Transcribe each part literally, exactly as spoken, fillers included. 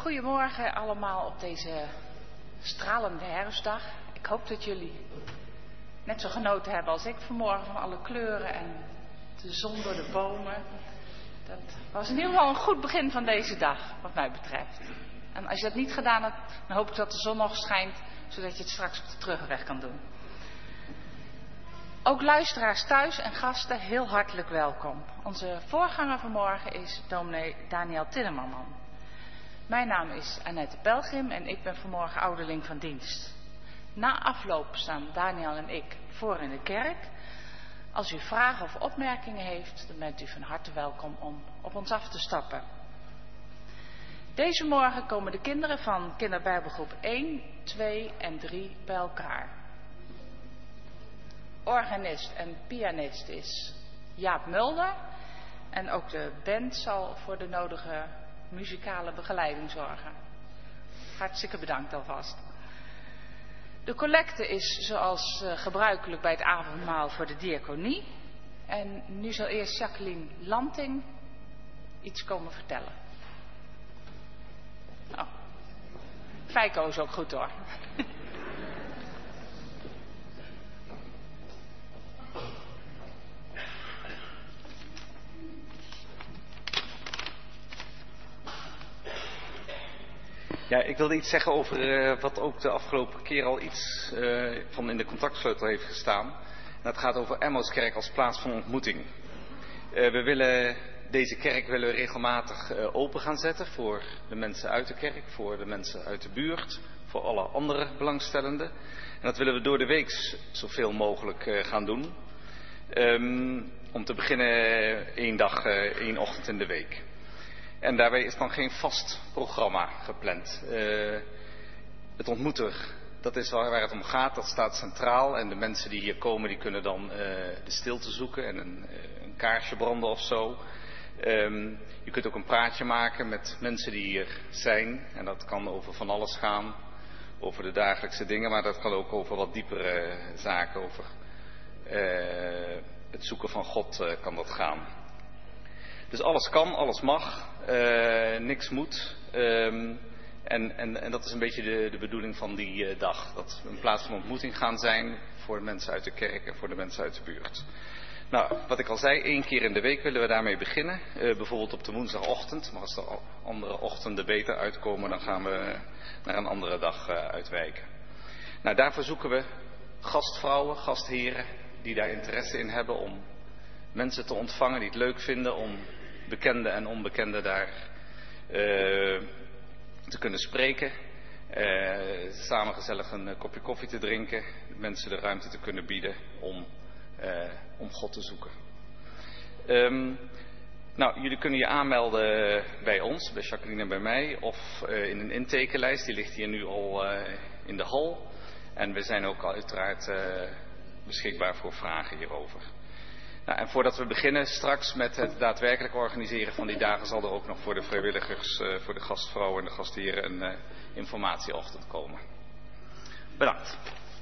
Goedemorgen allemaal op deze stralende herfstdag. Ik hoop dat jullie net zo genoten hebben als ik vanmorgen van alle kleuren en de zon door de bomen. Dat was in ieder geval een goed begin van deze dag, wat mij betreft. En als je dat niet gedaan hebt, dan hoop ik dat de zon nog schijnt, zodat je het straks op de terugweg kan doen. Ook luisteraars thuis en gasten, heel hartelijk welkom. Onze voorganger vanmorgen is dominee Daniel Timmerman. Mijn naam is Annette Pelgrim en ik ben vanmorgen ouderling van dienst. Na afloop staan Daniel en ik voor in de kerk. Als u vragen of opmerkingen heeft, dan bent u van harte welkom om op ons af te stappen. Deze morgen komen de kinderen van kinderbijbelgroep één, twee en drie bij elkaar. Organist en pianist is Jaap Mulder. En ook de band zal voor de nodige muzikale begeleiding zorgen. Hartstikke bedankt alvast. De collecte is zoals uh, gebruikelijk bij het avondmaal voor de diaconie. En nu zal eerst Jacqueline Lanting iets komen vertellen. Nou, Feiko is ook goed hoor. Ja, ik wilde iets zeggen over uh, wat ook de afgelopen keer al iets uh, van in de contactsleutel heeft gestaan. En dat gaat over Emmauskerk als plaats van ontmoeting. Uh, we willen deze kerk willen we regelmatig uh, open gaan zetten voor de mensen uit de kerk, voor de mensen uit de buurt, voor alle andere belangstellenden. En dat willen we door de week zoveel mogelijk uh, gaan doen. Um, om te beginnen één dag, uh, één ochtend in de week. En daarbij is dan geen vast programma gepland. Uh, het ontmoeten, dat is waar, waar het om gaat, dat staat centraal. En de mensen die hier komen, die kunnen dan uh, de stilte zoeken en een, uh, een kaarsje branden of zo. Um, je kunt ook een praatje maken met mensen die hier zijn. En dat kan over van alles gaan, over de dagelijkse dingen. Maar dat kan ook over wat diepere zaken, over uh, het zoeken van God uh, kan dat gaan. Dus alles kan, alles mag, uh, niks moet. Um, en, en, en dat is een beetje de, de bedoeling van die uh, dag. Dat we een plaats van ontmoeting gaan zijn voor de mensen uit de kerk en voor de mensen uit de buurt. Nou, wat ik al zei, één keer in de week willen we daarmee beginnen. Uh, bijvoorbeeld op de woensdagochtend. Maar als er andere ochtenden beter uitkomen, dan gaan we naar een andere dag uh, uitwijken. Nou, daarvoor zoeken we gastvrouwen, gastheren die daar interesse in hebben om mensen te ontvangen die het leuk vinden om bekenden en onbekenden daar uh, te kunnen spreken. Uh, samen gezellig een uh, kopje koffie te drinken. Mensen de ruimte te kunnen bieden om, uh, om God te zoeken. Um, nou, jullie kunnen je aanmelden bij ons, bij Jacqueline en bij mij. Of uh, in een intekenlijst, die ligt hier nu al uh, in de hal. En we zijn ook uiteraard uh, beschikbaar voor vragen hierover. Nou, en voordat we beginnen straks met het daadwerkelijk organiseren van die dagen, zal er ook nog voor de vrijwilligers, uh, voor de gastvrouwen en de gastheren een uh, informatieochtend komen. Bedankt.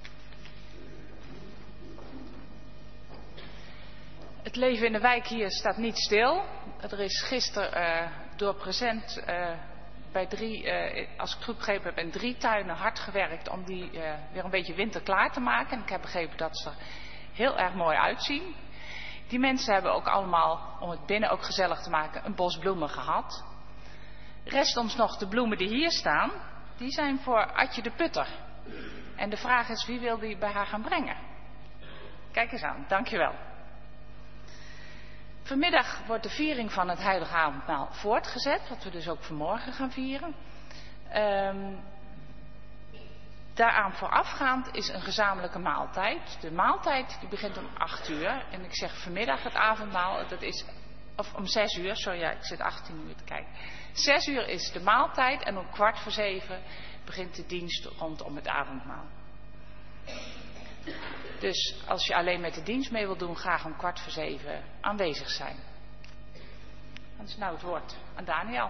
Het leven in de wijk hier staat niet stil. Er is gisteren uh, door Present uh, bij drie, uh, als ik het goed begrepen heb, in drie tuinen hard gewerkt om die uh, weer een beetje winterklaar te maken. En ik heb begrepen dat ze er heel erg mooi uitzien. Die mensen hebben ook allemaal, om het binnen ook gezellig te maken, een bos bloemen gehad. Rest ons nog de bloemen die hier staan. Die zijn voor Adje de Putter. En de vraag is, wie wil die bij haar gaan brengen? Kijk eens aan, dankjewel. Vanmiddag wordt de viering van het Heilige Avondmaal voortgezet, wat we dus ook vanmorgen gaan vieren. Um, Daaraan voorafgaand is een gezamenlijke maaltijd. De maaltijd die begint om acht uur. En ik zeg vanmiddag het avondmaal, dat is, of om zes uur, sorry, ja, ik zit achttien uur te kijken. Zes uur is de maaltijd en om kwart voor zeven begint de dienst rondom het avondmaal. Dus als je alleen met de dienst mee wilt doen, graag om kwart voor zeven aanwezig zijn. Dan is nou het woord aan Daniel.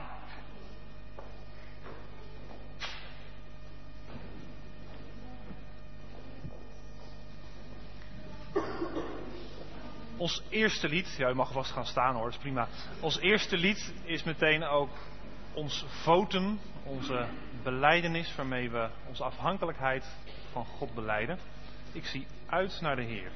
Ons eerste lied, ja, u mag vast gaan staan hoor, dat is prima. Ons eerste lied is meteen ook ons votum, onze belijdenis waarmee we onze afhankelijkheid van God belijden. Ik zie uit naar de Heer.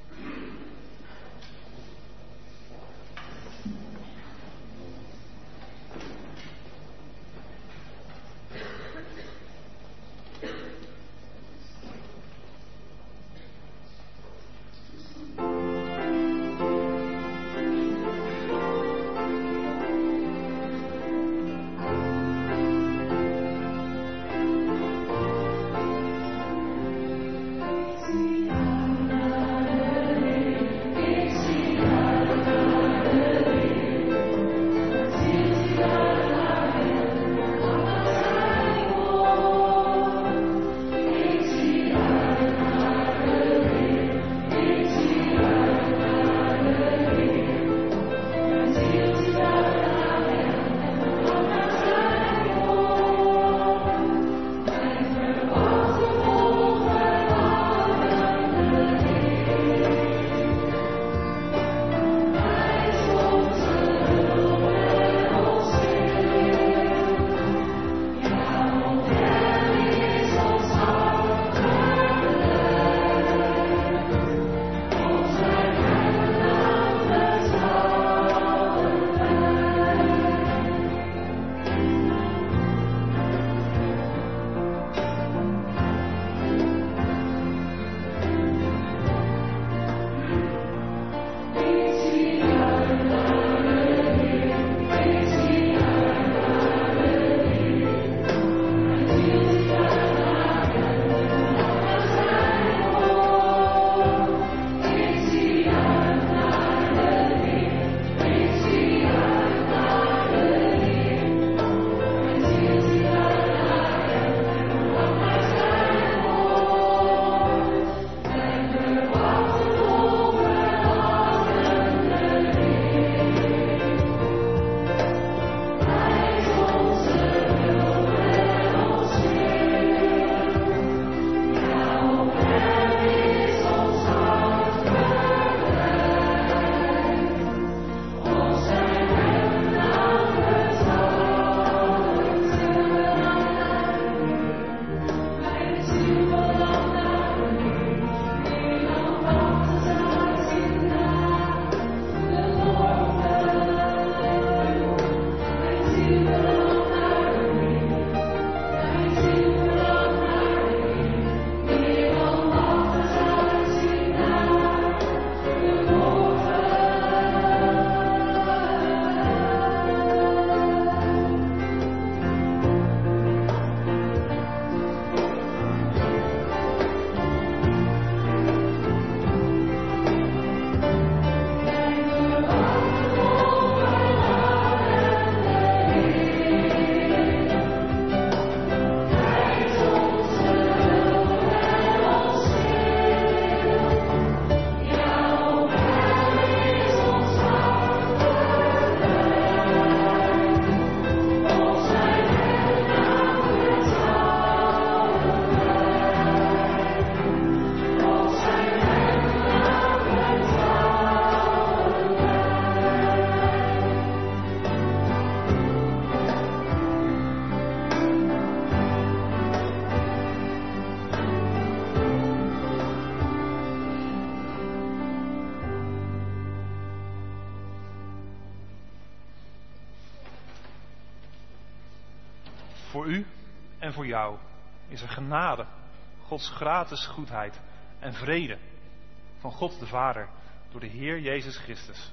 Voor u en voor jou is er genade, Gods gratis goedheid en vrede van God de Vader door de Heer Jezus Christus.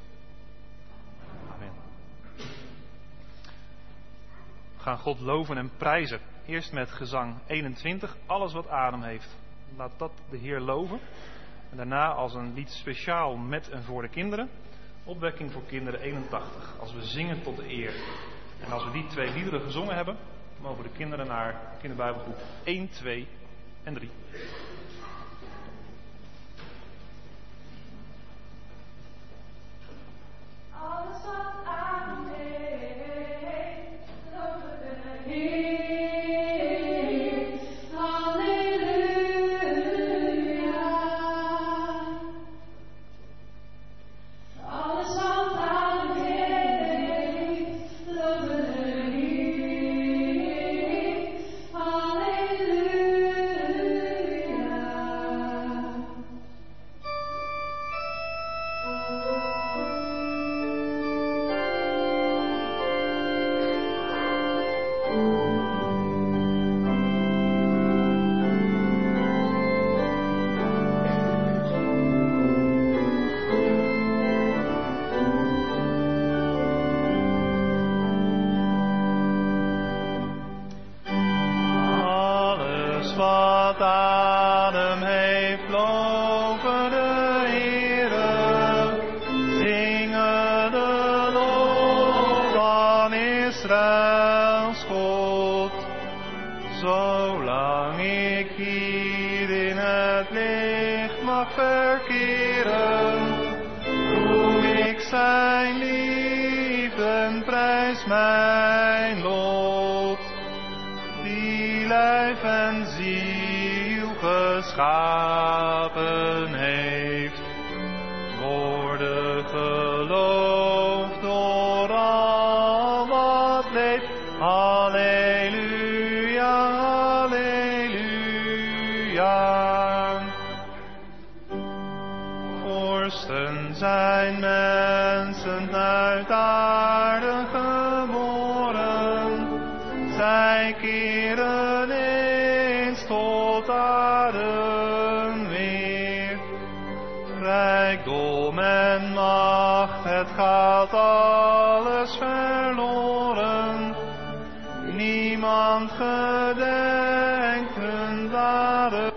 Amen. We gaan God loven en prijzen. Eerst met gezang eenentwintig, alles wat adem heeft. Laat dat de Heer loven. En daarna als een lied speciaal met en voor de kinderen. Opwekking voor kinderen eenentachtig. Als we zingen tot de eer. En als we die twee liederen gezongen hebben, mogen de kinderen naar kinderbijbelgroep één, twee en drie. Alles wat adem heeft, loven de Heer. Alles wat adem heeft, loven de Heer. wat adem heeft, loven de Heere. Zingen de lof van Israëls God. Zolang ik hier in het licht mag verkeren, roem ik zijn liefde en prijs mijn lot. Die lijf en ziel geschapen heeft, worden geloofd door al wat leeft. Halleluja, halleluja. Vorsten zijn mensen uit aarde geboren, zij keren eens tot aarde weer. Rijkdom en macht, het gaat alles verloren. Niemand gedenkt hun daden.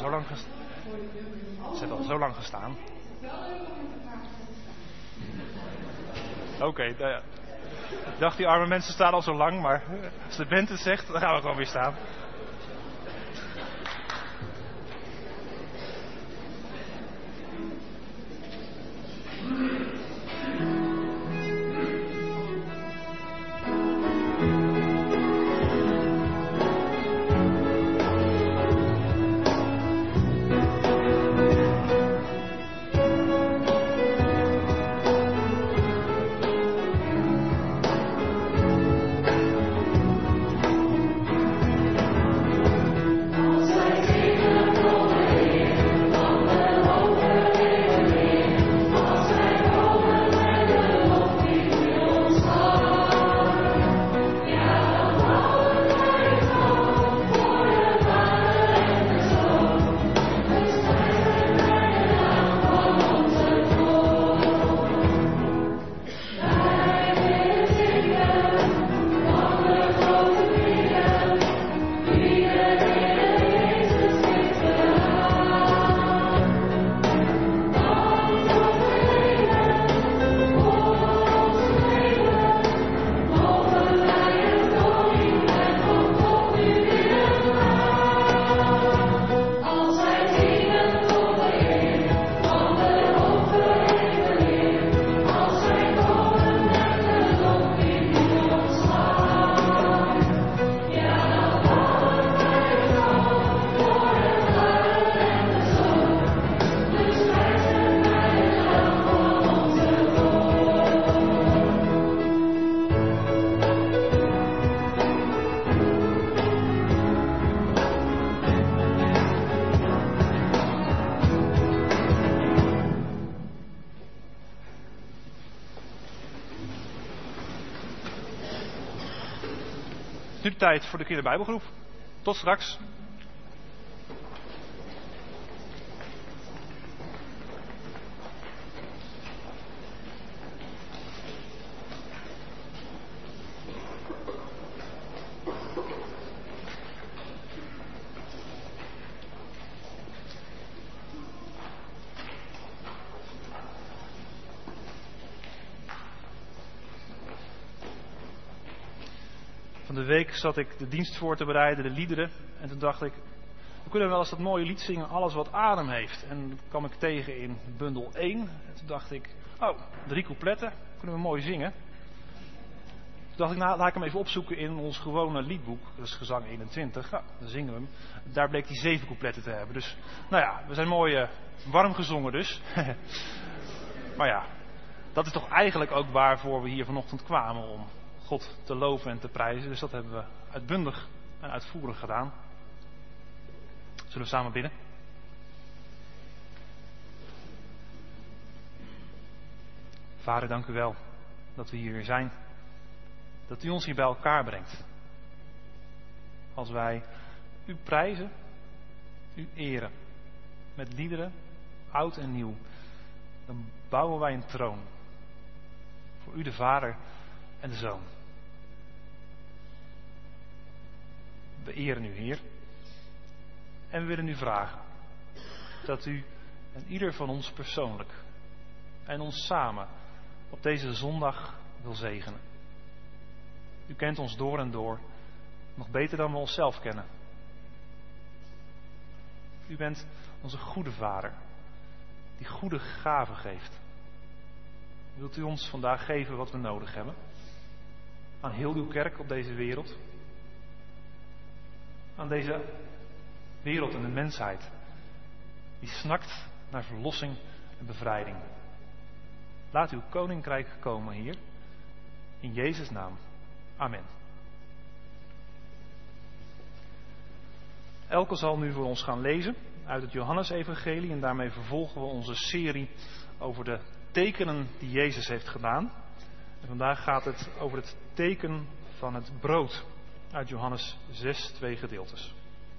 zo lang gestaan. Ze hebben al zo lang gestaan. Oké, okay, uh, ik dacht die arme mensen staan al zo lang, maar als de band het zegt, dan gaan we gewoon weer staan. Nu de tijd voor de kinderbijbelgroep. Tot straks. Van de week zat ik de dienst voor te bereiden, de liederen. En toen dacht ik, we kunnen wel eens dat mooie lied zingen, alles wat adem heeft. En dat kwam ik tegen in bundel één. En toen dacht ik, oh, drie coupletten, kunnen we mooi zingen. Toen dacht ik, nou, laat ik hem even opzoeken in ons gewone liedboek. Dat is gezang eenentwintig. Nou, dan zingen we hem. Daar bleek die zeven coupletten te hebben. Dus, nou ja, we zijn mooi uh, warm gezongen dus. Maar ja, dat is toch eigenlijk ook waarvoor we hier vanochtend kwamen, om God te loven en te prijzen. Dus dat hebben we uitbundig en uitvoerig gedaan. Zullen we samen bidden? Vader, dank u wel dat we hier weer zijn. Dat u ons hier bij elkaar brengt. Als wij u prijzen, u eren. Met liederen, oud en nieuw. Dan bouwen wij een troon. Voor u de Vader en de Zoon. We eren u, Heer. En we willen u vragen dat u en ieder van ons persoonlijk en ons samen op deze zondag wil zegenen. U kent ons door en door, nog beter dan we onszelf kennen. U bent onze goede Vader, die goede gaven geeft. Wilt u ons vandaag geven wat we nodig hebben? Aan heel uw kerk op deze wereld. Aan deze wereld en de mensheid. Die snakt naar verlossing en bevrijding. Laat uw koninkrijk komen, Heer. In Jezus' naam. Amen. Elke zal nu voor ons gaan lezen uit het Johannesevangelie. En daarmee vervolgen we onze serie over de tekenen die Jezus heeft gedaan. En vandaag gaat het over het teken van het brood uit Johannes zes, twee gedeeltes.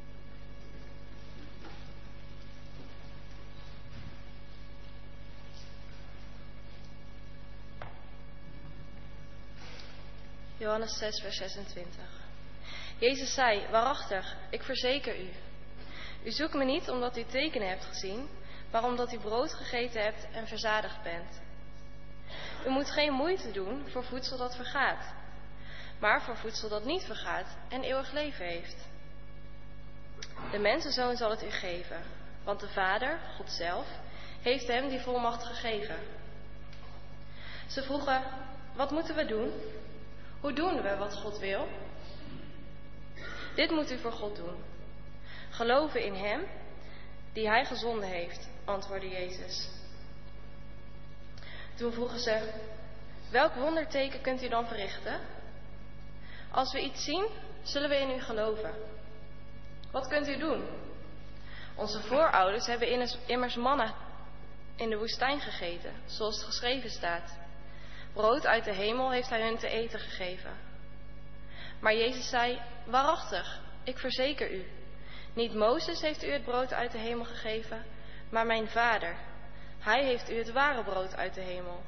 Johannes zes, vers zesentwintig. Jezus zei, waarachtig, ik verzeker u. U zoekt me niet omdat u tekenen hebt gezien, maar omdat u brood gegeten hebt en verzadigd bent. U moet geen moeite doen voor voedsel dat vergaat, maar voor voedsel dat niet vergaat en eeuwig leven heeft. De mensenzoon zal het u geven, want de Vader, God zelf, heeft hem die volmacht gegeven. Ze vroegen, wat moeten we doen? Hoe doen we wat God wil? Dit moet u voor God doen. Geloven in hem die hij gezonden heeft, antwoordde Jezus. Toen vroegen ze, welk wonderteken kunt u dan verrichten? Als we iets zien, zullen we in u geloven. Wat kunt u doen? Onze voorouders hebben immers manna in de woestijn gegeten, zoals het geschreven staat. Brood uit de hemel heeft hij hun te eten gegeven. Maar Jezus zei, waarachtig, ik verzeker u, niet Mozes heeft u het brood uit de hemel gegeven, maar mijn Vader. Hij heeft u het ware brood uit de hemel.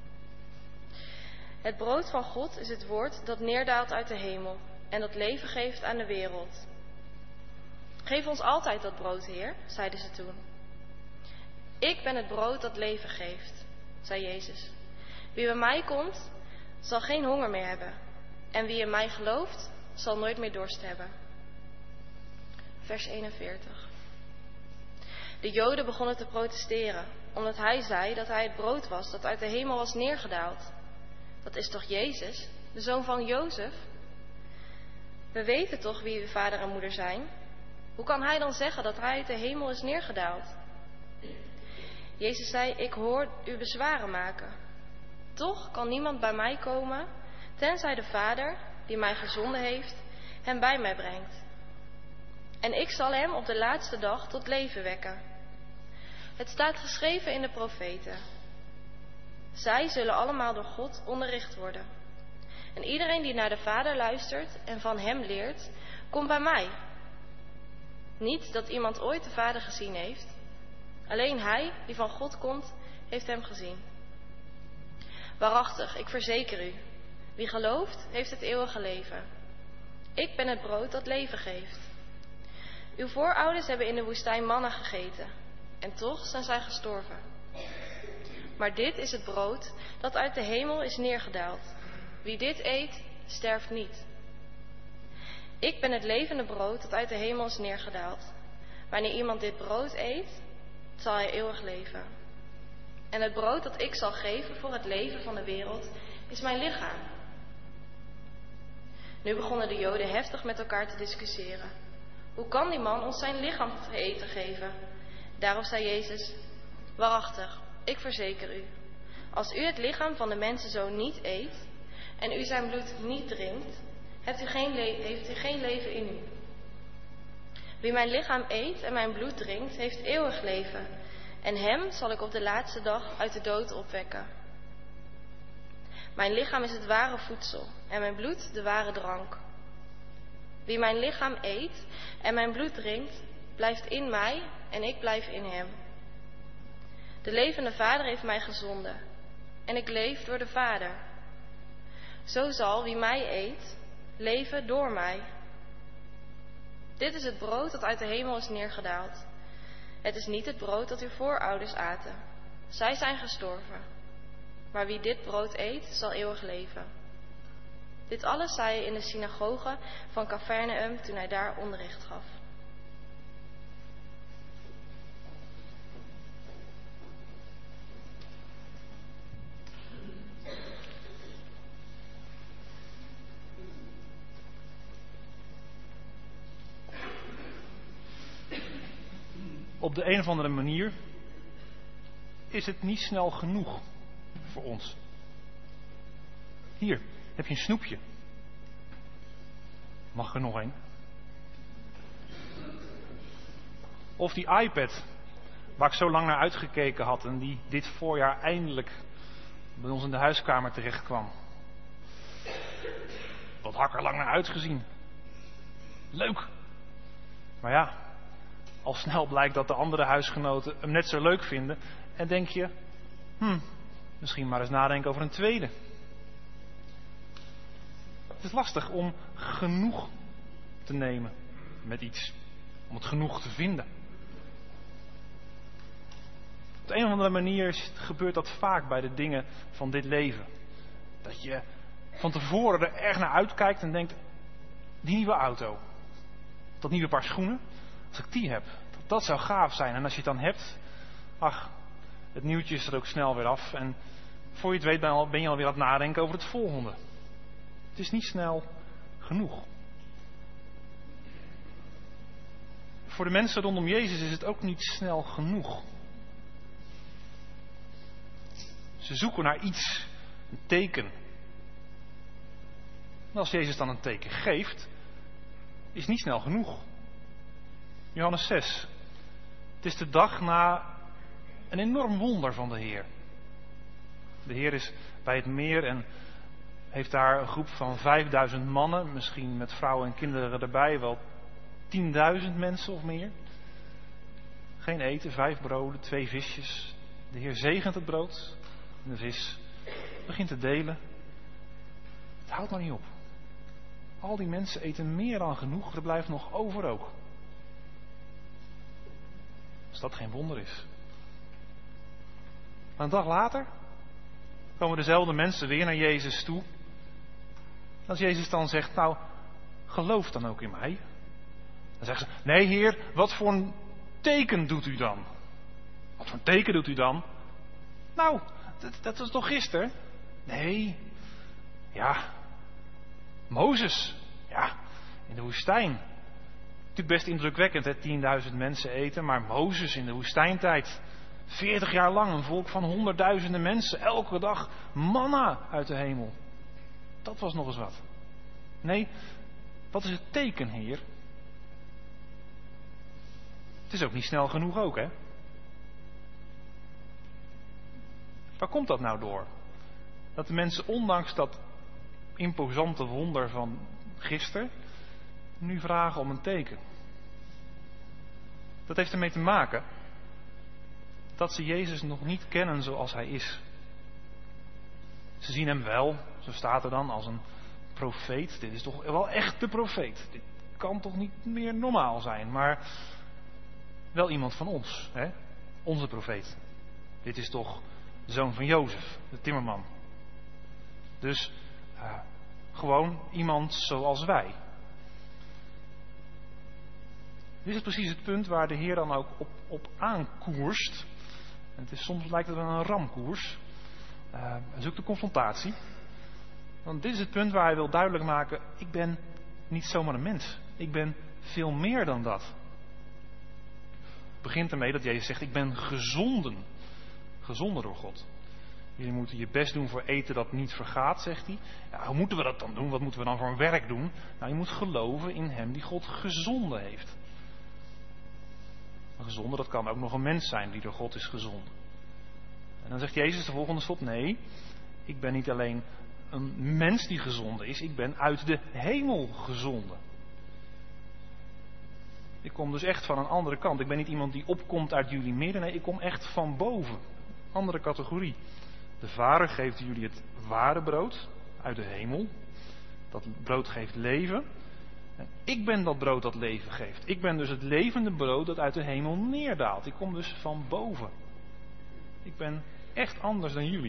Het brood van God is het woord dat neerdaalt uit de hemel en dat leven geeft aan de wereld. Geef ons altijd dat brood, Heer, zeiden ze toen. Ik ben het brood dat leven geeft, zei Jezus. Wie bij mij komt, zal geen honger meer hebben. En wie in mij gelooft, zal nooit meer dorst hebben. Vers eenenveertig. De Joden begonnen te protesteren, omdat hij zei dat hij het brood was dat uit de hemel was neergedaald. Dat is toch Jezus, de zoon van Jozef? We weten toch wie uw vader en moeder zijn? Hoe kan hij dan zeggen dat hij uit de hemel is neergedaald? Jezus zei, ik hoor u bezwaren maken. Toch kan niemand bij mij komen, tenzij de Vader, die mij gezonden heeft, hem bij mij brengt. En ik zal hem op de laatste dag tot leven wekken. Het staat geschreven in de profeten. Zij zullen allemaal door God onderricht worden. En iedereen die naar de Vader luistert en van hem leert, komt bij mij. Niet dat iemand ooit de Vader gezien heeft. Alleen hij, die van God komt, heeft hem gezien. Waarachtig, ik verzeker u, wie gelooft, heeft het eeuwige leven. Ik ben het brood dat leven geeft. Uw voorouders hebben in de woestijn manna gegeten, en toch zijn zij gestorven. Maar dit is het brood dat uit de hemel is neergedaald. Wie dit eet, sterft niet. Ik ben het levende brood dat uit de hemel is neergedaald. Wanneer iemand dit brood eet, zal hij eeuwig leven. En het brood dat ik zal geven voor het leven van de wereld is mijn lichaam. Nu begonnen de Joden heftig met elkaar te discussiëren. Hoe kan die man ons zijn lichaam te eten geven? Daarop zei Jezus, waarachtig, ik verzeker u. Als u het lichaam van de mensenzoon niet eet en u zijn bloed niet drinkt, heeft u geen, le- heeft u geen leven in u. Wie mijn lichaam eet en mijn bloed drinkt, heeft eeuwig leven. En hem zal ik op de laatste dag uit de dood opwekken. Mijn lichaam is het ware voedsel en mijn bloed de ware drank. Wie mijn lichaam eet en mijn bloed drinkt, blijft in mij en ik blijf in hem. De levende Vader heeft mij gezonden en ik leef door de Vader. Zo zal wie mij eet, leven door mij. Dit is het brood dat uit de hemel is neergedaald. Het is niet het brood dat uw voorouders aten. Zij zijn gestorven. Maar wie dit brood eet, zal eeuwig leven. Dit alles zei hij in de synagoge van Capernaum toen hij daar onderricht gaf. Op de een of andere manier is het niet snel genoeg voor ons. Hier heb je een snoepje. Mag er nog een? Of die iPad waar ik zo lang naar uitgekeken had en die dit voorjaar eindelijk bij ons in de huiskamer terecht kwam. Wat had ik er lang naar uitgezien. Leuk. Maar ja, al snel blijkt dat de andere huisgenoten hem net zo leuk vinden. En denk je, hm, misschien maar eens nadenken over een tweede. Het is lastig om genoeg te nemen met iets. om het genoeg te vinden. Op de een of andere manier gebeurt dat vaak bij de dingen van dit leven. Dat je van tevoren er erg naar uitkijkt en denkt, die nieuwe auto, dat nieuwe paar schoenen, als ik die heb, dat, dat zou gaaf zijn. En als je het dan hebt, ach, het nieuwtje is er ook snel weer af. En voor je het weet ben je alweer aan het nadenken over het volgende. Het is niet snel genoeg. Voor de mensen rondom Jezus is het ook niet snel genoeg. Ze zoeken naar iets, een teken. En als Jezus dan een teken geeft, is het niet snel genoeg. Johannes zes. Het is de dag na een enorm wonder van de Heer. De Heer is bij het meer en heeft daar een groep van vijfduizend mannen, misschien met vrouwen en kinderen erbij, wel tienduizend mensen of meer. Geen eten, vijf broden, twee visjes. De Heer zegent het brood en de vis, begint te delen. Het houdt maar niet op. Al die mensen eten meer dan genoeg, er blijft nog over ook. Als dat geen wonder is. Maar een dag later komen dezelfde mensen weer naar Jezus toe. Als Jezus dan zegt, nou, geloof dan ook in mij. Dan zeggen ze, nee Heer, wat voor een teken doet u dan? Wat voor een teken doet u dan? Nou, dat, dat was toch gisteren? Nee. Ja. Mozes. Ja, in de woestijn. Natuurlijk best indrukwekkend, hè, tienduizend mensen eten, maar Mozes in de woestijntijd. veertig jaar lang een volk van honderdduizenden mensen, elke dag manna uit de hemel. Dat was nog eens wat. Nee, wat is het teken, Heer? Het is ook niet snel genoeg ook, hè? Waar komt dat nou door? Dat de mensen, ondanks dat imposante wonder van gisteren, nu vragen om een teken. Dat heeft ermee te maken dat ze Jezus nog niet kennen zoals hij is. Ze zien hem wel, zo staat er dan, als een profeet. Dit is toch wel echt de profeet. Dit kan toch niet meer normaal zijn, maar wel iemand van ons, hè? Onze profeet. Dit is toch de zoon van Jozef, de timmerman. Dus uh, gewoon iemand zoals wij. Dit is precies het punt waar de Heer dan ook op, op aankoerst. En het is, soms lijkt het wel een ramkoers. Uh, hij zoekt de confrontatie. Want dit is het punt waar hij wil duidelijk maken, ik ben niet zomaar een mens. Ik ben veel meer dan dat. Het begint ermee dat Jezus zegt, ik ben gezonden. Gezonden door God. Jullie moeten je best doen voor eten dat niet vergaat, zegt hij. Ja, hoe moeten we dat dan doen? Wat moeten we dan voor een werk doen? Nou, je moet geloven in hem die God gezonden heeft. Een gezonde, dat kan ook nog een mens zijn die door God is gezonden. En dan zegt Jezus de volgende slot, nee, ik ben niet alleen een mens die gezonden is, ik ben uit de hemel gezonden. Ik kom dus echt van een andere kant. Ik ben niet iemand die opkomt uit jullie midden, nee, ik kom echt van boven. Andere categorie. De Vader geeft jullie het ware brood uit de hemel. Dat brood geeft leven. En ik ben dat brood dat leven geeft. Ik ben dus het levende brood dat uit de hemel neerdaalt. Ik kom dus van boven. Ik ben echt anders dan jullie.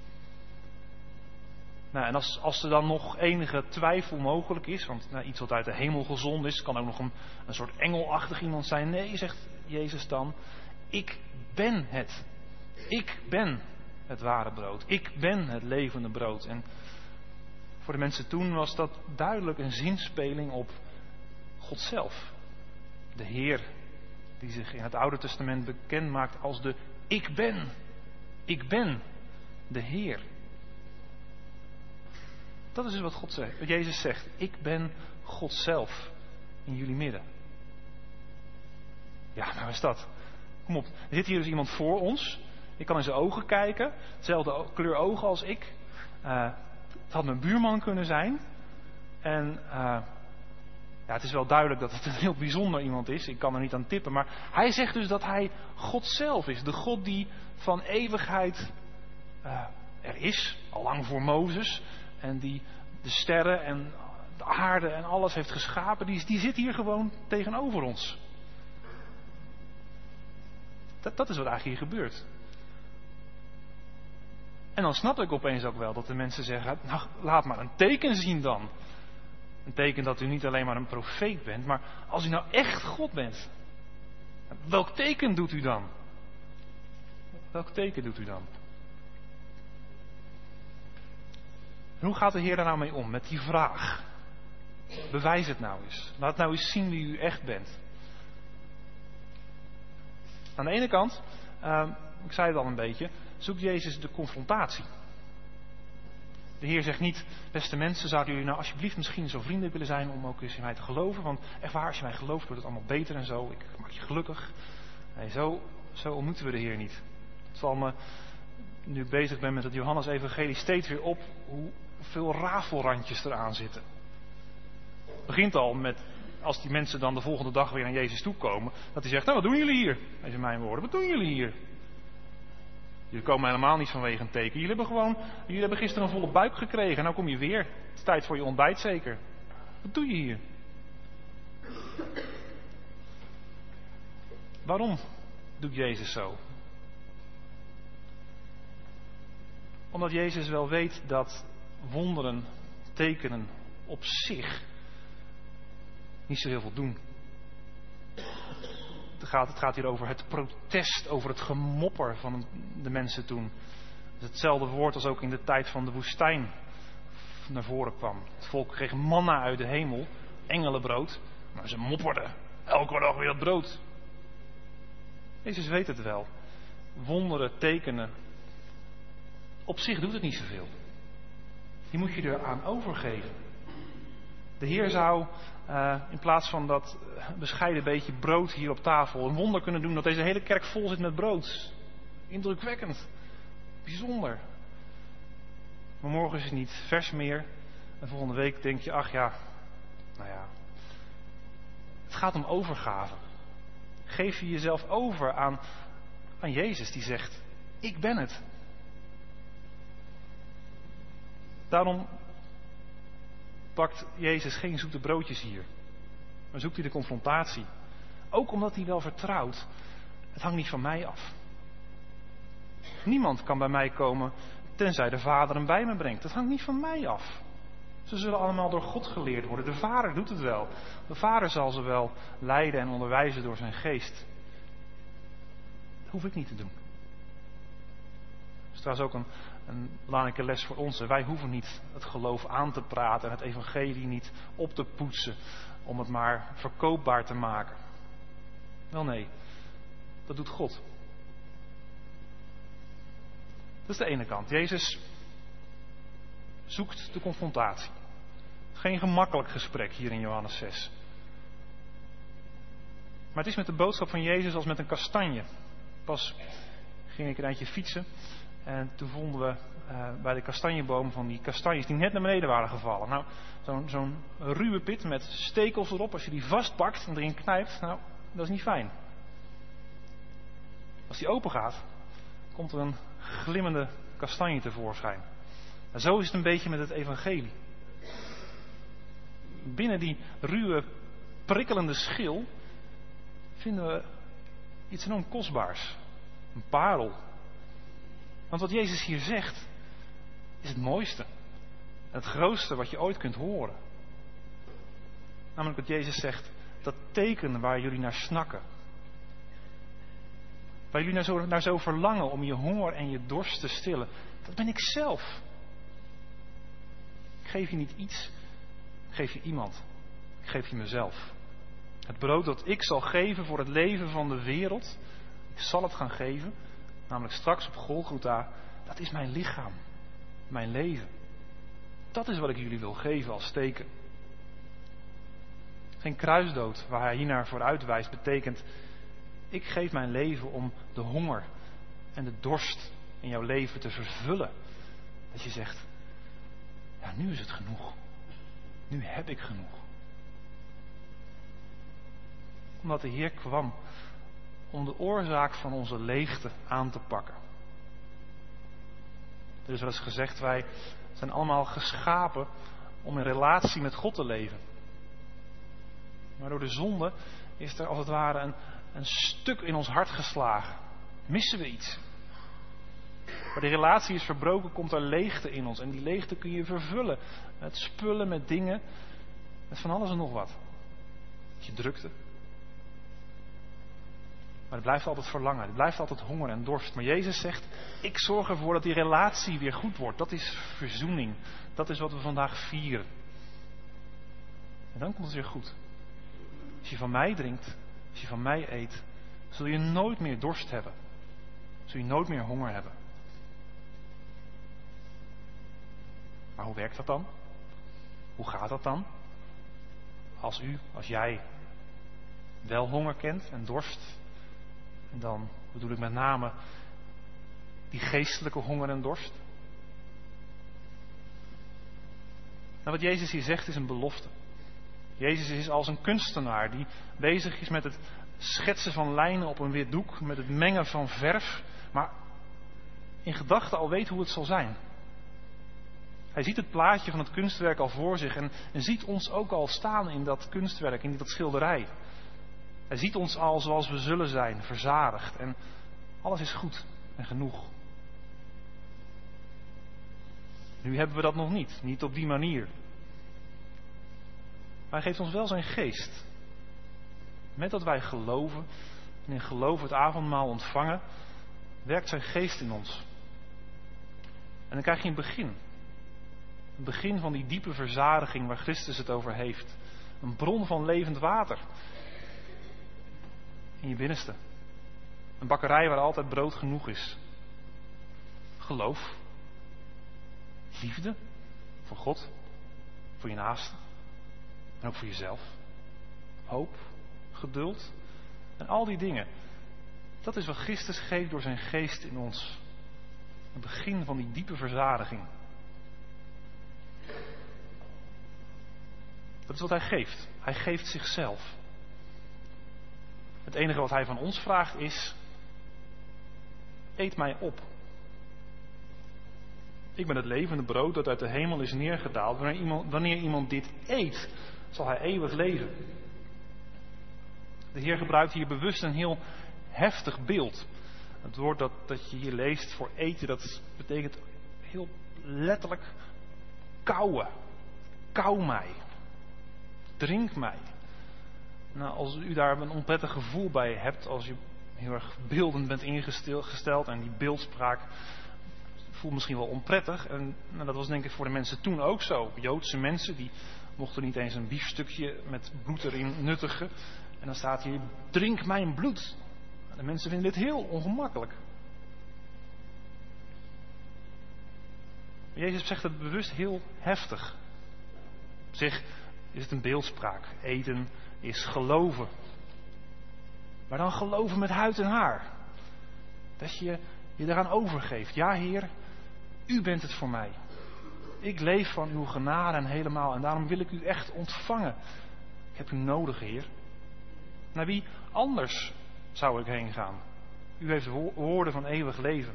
Nou, en als, als er dan nog enige twijfel mogelijk is, want nou, iets wat uit de hemel gezond is, kan ook nog een, een soort engelachtig iemand zijn. Nee, zegt Jezus dan, ik ben het. Ik ben het ware brood. Ik ben het levende brood. En voor de mensen toen was dat duidelijk een zinspeling op God zelf. De Heer die zich in het Oude Testament bekend maakt als de ik ben. Ik ben de Heer. Dat is dus wat God zegt, wat Jezus zegt. Ik ben God zelf in jullie midden. Ja, maar wat is dat? Kom op, er zit hier dus iemand voor ons. Ik kan in zijn ogen kijken. Hetzelfde kleur ogen als ik. Uh, het had mijn buurman kunnen zijn. En uh, ja, het is wel duidelijk dat het een heel bijzonder iemand is. Ik kan er niet aan tippen. Maar hij zegt dus dat hij God zelf is. De God die van eeuwigheid uh, er is. Al lang voor Mozes. En die de sterren en de aarde en alles heeft geschapen. Die, die zit hier gewoon tegenover ons. Dat, dat is wat eigenlijk hier gebeurt. En dan snap ik opeens ook wel dat de mensen zeggen, nou, laat maar een teken zien dan. Een teken dat u niet alleen maar een profeet bent, maar als u nou echt God bent. Welk teken doet u dan? Welk teken doet u dan? En hoe gaat de Heer daar nou mee om, met die vraag? Bewijs het nou eens. Laat nou eens zien wie u echt bent. Aan de ene kant, uh, ik zei het al een beetje, zoekt Jezus de confrontatie. De Heer zegt niet, beste mensen, zouden jullie nou alsjeblieft misschien zo vriendelijk willen zijn om ook eens in mij te geloven? Want echt waar, als je mij gelooft wordt het allemaal beter en zo. Ik maak je gelukkig. Nee, zo, zo ontmoeten we de Heer niet. Het valt me, nu ik bezig ben met het Johannes-evangelie, steeds weer op hoeveel rafelrandjes eraan zitten. Het begint al met, als die mensen dan de volgende dag weer naar Jezus toekomen, dat hij zegt, nou wat doen jullie hier? Even mijn woorden, wat doen jullie hier? Jullie komen helemaal niet vanwege een teken. Jullie hebben gewoon, jullie hebben gisteren een volle buik gekregen. En nou kom je weer. Het is tijd voor je ontbijt zeker. Wat doe je hier? Waarom doet Jezus zo? Omdat Jezus wel weet dat wonderen, tekenen op zich niet zo heel veel doen. Het gaat, het gaat hier over het protest, over het gemopper van de mensen toen. Het is hetzelfde woord als ook in de tijd van de woestijn naar voren kwam. Het volk kreeg manna uit de hemel, engelenbrood, maar ze mopperden elke dag weer dat brood. Jezus weet het wel. Wonderen, tekenen. Op zich doet het niet zoveel. Die moet je eraan overgeven. De Heer zou uh, in plaats van dat bescheiden beetje brood hier op tafel een wonder kunnen doen dat deze hele kerk vol zit met brood. Indrukwekkend. Bijzonder. Maar morgen is het niet vers meer. En volgende week denk je, ach ja, nou ja. Het gaat om overgave. Geef je jezelf over aan, aan Jezus die zegt, ik ben het. Daarom pakt Jezus geen zoete broodjes hier. Maar zoekt hij de confrontatie. Ook omdat hij wel vertrouwt. Het hangt niet van mij af. Niemand kan bij mij komen tenzij de Vader hem bij me brengt. Het hangt niet van mij af. Ze zullen allemaal door God geleerd worden. De Vader doet het wel. De Vader zal ze wel leiden en onderwijzen door zijn geest. Dat hoef ik niet te doen. Dat is trouwens ook een, een belangrijke les voor ons. Wij hoeven niet het geloof aan te praten en het evangelie niet op te poetsen om het maar verkoopbaar te maken. Wel nee, dat doet God. Dat is de ene kant. Jezus zoekt de confrontatie. Geen gemakkelijk gesprek hier in Johannes zes. Maar het is met de boodschap van Jezus als met een kastanje. Pas ging ik een eindje fietsen en toen vonden we uh, bij de kastanjeboom van die kastanjes die net naar beneden waren gevallen. Nou, zo'n, zo'n ruwe pit met stekels erop, als je die vastpakt en erin knijpt, nou, dat is niet fijn. Als die open gaat, komt er een glimmende kastanje tevoorschijn. En zo is het een beetje met het evangelie. Binnen die ruwe, prikkelende schil vinden we iets enorm kostbaars. Een parel. Want wat Jezus hier zegt, is het mooiste. Het grootste wat je ooit kunt horen. Namelijk wat Jezus zegt, dat teken waar jullie naar snakken. Waar jullie naar zo, naar zo verlangen om je honger en je dorst te stillen. Dat ben ik zelf. Ik geef je niet iets, ik geef je iemand. Ik geef je mezelf. Het brood dat ik zal geven voor het leven van de wereld, ik zal het gaan geven, namelijk straks op Golgotha, dat is mijn lichaam, mijn leven. Dat is wat ik jullie wil geven als teken. Geen kruisdood waar hij hiernaar vooruit wijst betekent, ik geef mijn leven om de honger en de dorst in jouw leven te vervullen. Dat je zegt, ja, nu is het genoeg. Nu heb ik genoeg. Omdat de Heer kwam om de oorzaak van onze leegte aan te pakken. Er is wel eens gezegd, wij zijn allemaal geschapen om in relatie met God te leven. Maar door de zonde is er als het ware een, een stuk in ons hart geslagen. missen we iets. Waar de relatie is verbroken, komt er leegte in ons. En die leegte kun je vervullen met spullen, met dingen, met van alles en nog wat. Met je drukte. Maar er blijft altijd verlangen, er blijft altijd honger en dorst. Maar Jezus zegt, ik zorg ervoor dat die relatie weer goed wordt. Dat is verzoening. Dat is wat we vandaag vieren. En dan komt het weer goed. Als je van mij drinkt, als je van mij eet, zul je nooit meer dorst hebben. Zul je nooit meer honger hebben. Maar hoe werkt dat dan? Hoe gaat dat dan? Als u, als jij wel honger kent en dorst, en dan bedoel ik met name die geestelijke honger en dorst. Nou, wat Jezus hier zegt is een belofte. Jezus is als een kunstenaar die bezig is met het schetsen van lijnen op een wit doek, met het mengen van verf, maar in gedachten al weet hoe het zal zijn. Hij ziet het plaatje van het kunstwerk al voor zich en, en ziet ons ook al staan in dat kunstwerk, in dat schilderij. Hij ziet ons al zoals we zullen zijn, verzadigd en alles is goed en genoeg. Nu hebben we dat nog niet, niet op die manier. Maar hij geeft ons wel zijn geest. Met dat wij geloven en in geloof het avondmaal ontvangen, werkt zijn geest in ons. En dan krijg je een begin. Een begin van die diepe verzadiging waar Christus het over heeft. Een bron van levend water. In je binnenste. Een bakkerij waar altijd brood genoeg is. Geloof. Liefde. Voor God. Voor je naaste. En ook voor jezelf. Hoop. Geduld. En al die dingen. Dat is wat Christus geeft door zijn geest in ons. Een begin van die diepe verzadiging. Dat is wat hij geeft. Hij geeft zichzelf. Het enige wat hij van ons vraagt is: eet mij op. Ik ben het levende brood dat uit de hemel is neergedaald. Wanneer iemand, wanneer iemand dit eet, zal hij eeuwig leven. De Heer gebruikt hier bewust een heel heftig beeld. Het woord dat, dat je hier leest voor eten, dat betekent heel letterlijk kauwen. Kauw mij. Drink mij. Nou, als u daar een onprettig gevoel bij hebt, als je heel erg beeldend bent ingesteld en die beeldspraak voelt misschien wel onprettig. En nou, dat was denk ik voor de mensen toen ook zo. Joodse mensen die mochten niet eens een biefstukje met bloed erin nuttigen. En dan staat hier: drink mijn bloed. De mensen vinden dit heel ongemakkelijk. Maar Jezus zegt het bewust heel heftig. Op zich is het een beeldspraak. Eten is geloven. Maar dan geloven met huid en haar. Dat je je daaraan overgeeft. Ja, Heer, u bent het voor mij. Ik leef van uw genade en helemaal. En daarom wil ik u echt ontvangen. Ik heb u nodig, Heer. Naar wie anders zou ik heen gaan? U heeft woorden van eeuwig leven.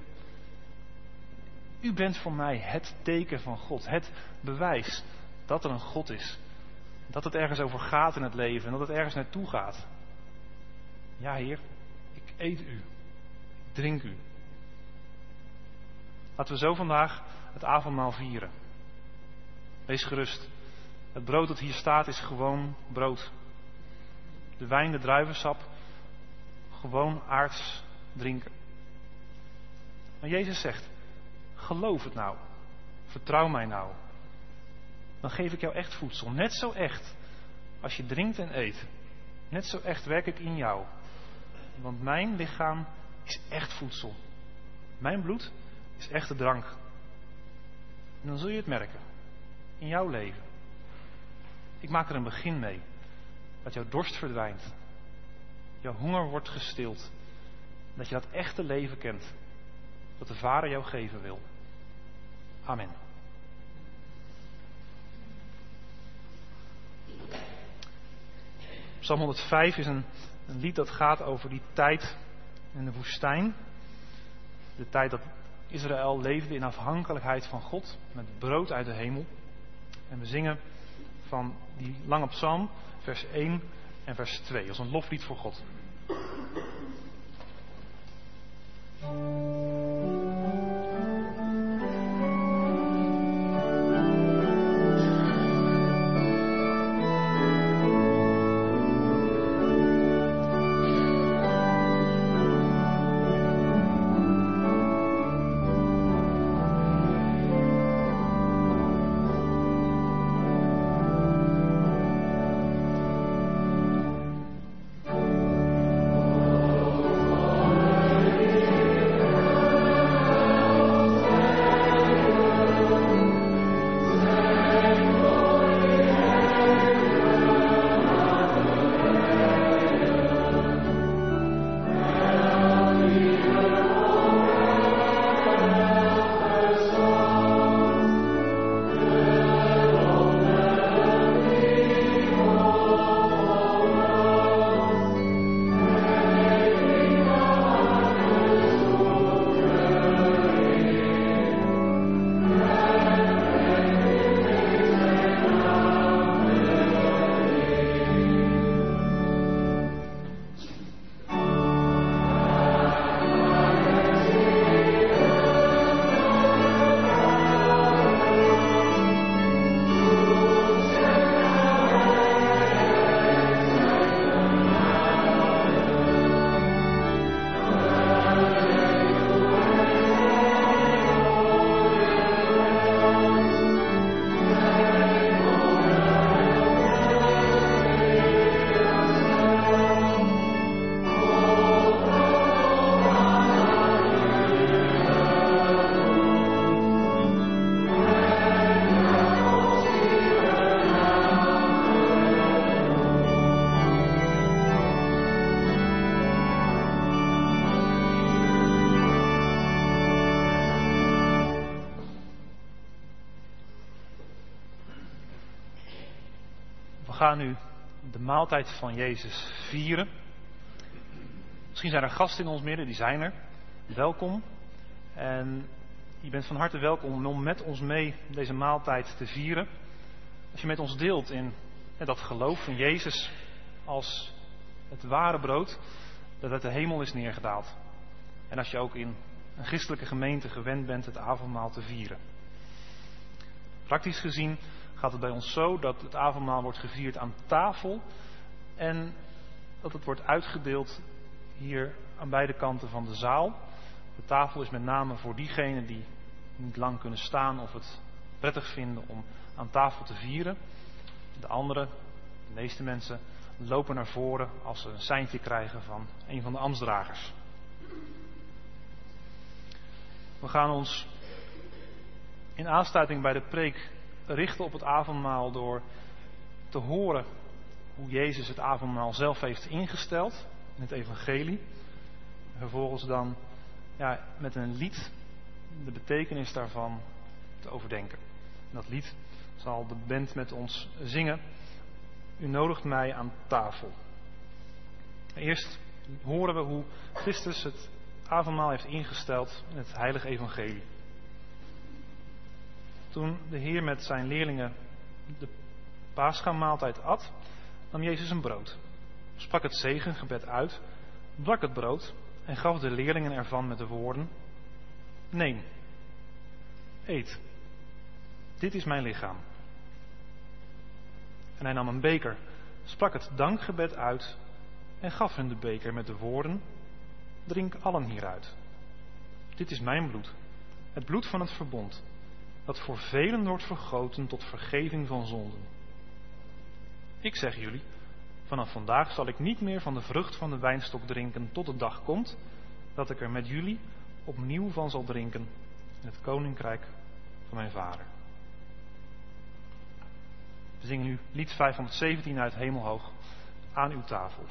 U bent voor mij het teken van God. Het bewijs dat er een God is. Dat het ergens over gaat in het leven. En dat het ergens naartoe gaat. Ja, Heer, ik eet u. Ik drink u. Laten we zo vandaag het avondmaal vieren. Wees gerust. Het brood dat hier staat is gewoon brood. De wijn, de druivensap, gewoon aards drinken. Maar Jezus zegt: geloof het nou. Vertrouw mij nou. Dan geef ik jou echt voedsel. Net zo echt als je drinkt en eet. Net zo echt werk ik in jou. Want mijn lichaam is echt voedsel. Mijn bloed is echte drank. En dan zul je het merken. In jouw leven. Ik maak er een begin mee. Dat jouw dorst verdwijnt. Jouw honger wordt gestild. Dat je dat echte leven kent. Dat de Vader jou geven wil. Amen. Psalm honderdvijf is een, een lied dat gaat over die tijd in de woestijn. De tijd dat Israël leefde in afhankelijkheid van God. Met brood uit de hemel. En we zingen van die lange psalm, vers één en vers twee. Als een loflied voor God. We gaan nu de maaltijd van Jezus vieren. Misschien zijn er gasten in ons midden, die zijn er. Welkom. En je bent van harte welkom om met ons mee deze maaltijd te vieren. Als je met ons deelt in dat geloof in Jezus als het ware brood dat uit de hemel is neergedaald. En als je ook in een christelijke gemeente gewend bent het avondmaal te vieren. Praktisch gezien gaat het bij ons zo dat het avondmaal wordt gevierd aan tafel en dat het wordt uitgedeeld hier aan beide kanten van de zaal. De tafel is met name voor diegenen die niet lang kunnen staan of het prettig vinden om aan tafel te vieren. De anderen, de meeste mensen, lopen naar voren als ze een seintje krijgen van een van de ambtsdragers. We gaan ons in aansluiting bij de preek richten op het avondmaal door te horen hoe Jezus het avondmaal zelf heeft ingesteld in het evangelie. En vervolgens dan ja, met een lied de betekenis daarvan te overdenken. En dat lied zal de band met ons zingen. U nodigt mij aan tafel. Eerst horen we hoe Christus het avondmaal heeft ingesteld in het heilige evangelie. Toen de Heer met zijn leerlingen de Paschamaaltijd at, nam Jezus een brood, sprak het zegengebed uit, brak het brood en gaf de leerlingen ervan met de woorden: neem, eet, dit is mijn lichaam. En hij nam een beker, sprak het dankgebed uit en gaf hen de beker met de woorden: drink allen hieruit. Dit is mijn bloed, het bloed van het verbond, dat voor velen wordt vergoten tot vergeving van zonden. Ik zeg jullie, vanaf vandaag zal ik niet meer van de vrucht van de wijnstok drinken tot de dag komt dat ik er met jullie opnieuw van zal drinken in het koninkrijk van mijn Vader. We zingen nu lied vijfhonderdzeventien uit Hemelhoog aan uw tafel.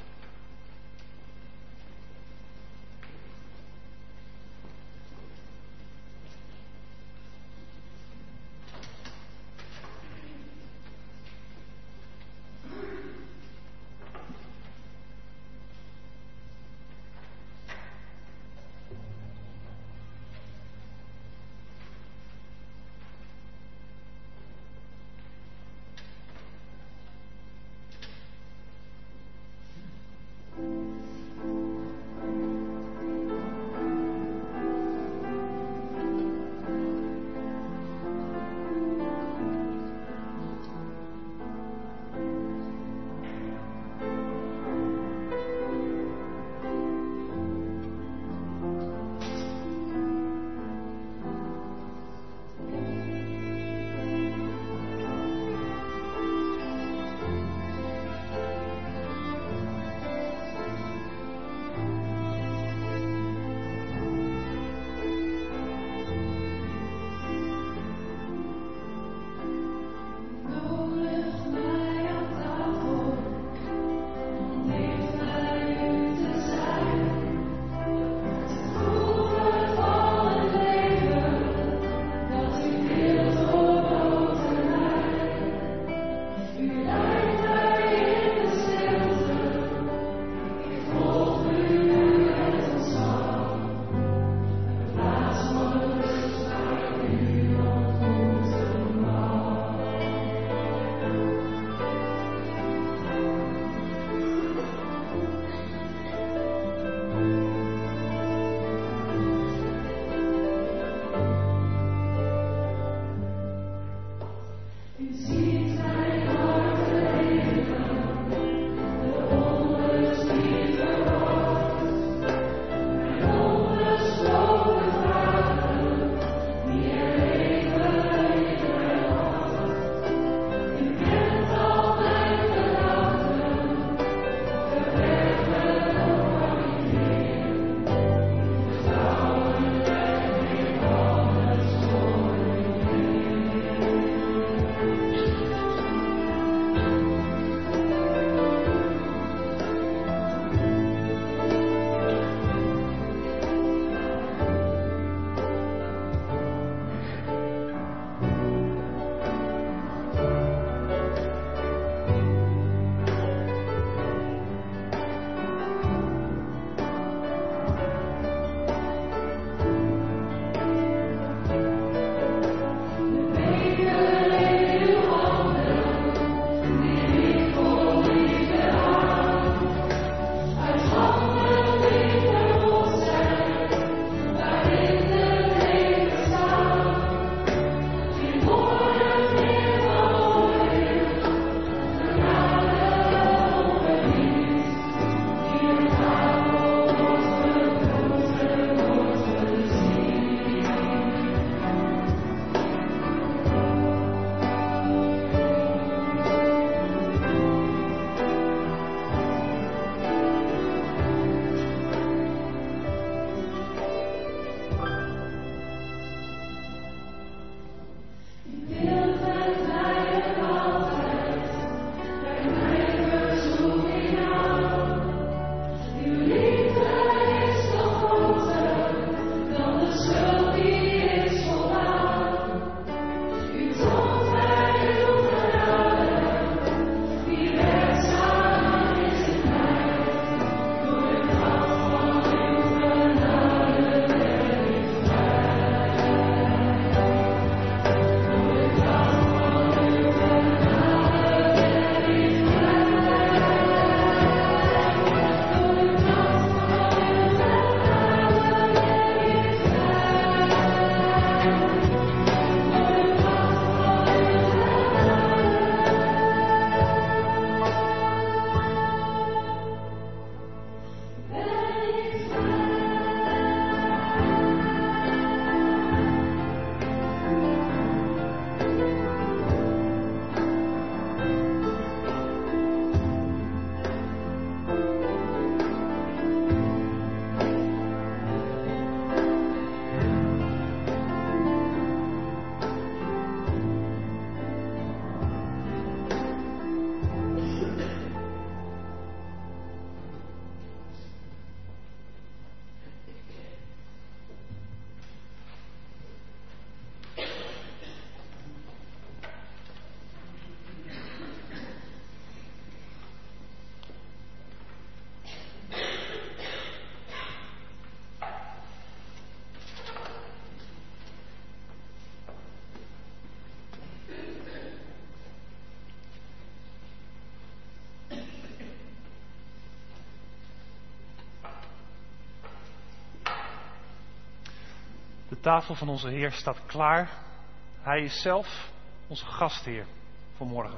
tafel van onze Heer staat klaar. Hij is zelf onze gastheer voor morgen.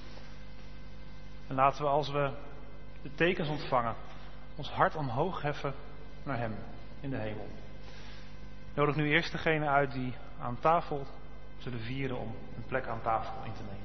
En laten we, als we de tekens ontvangen, ons hart omhoog heffen naar Hem in de hemel. Ik nodig nu eerst degene uit die aan tafel zullen vieren om een plek aan tafel in te nemen.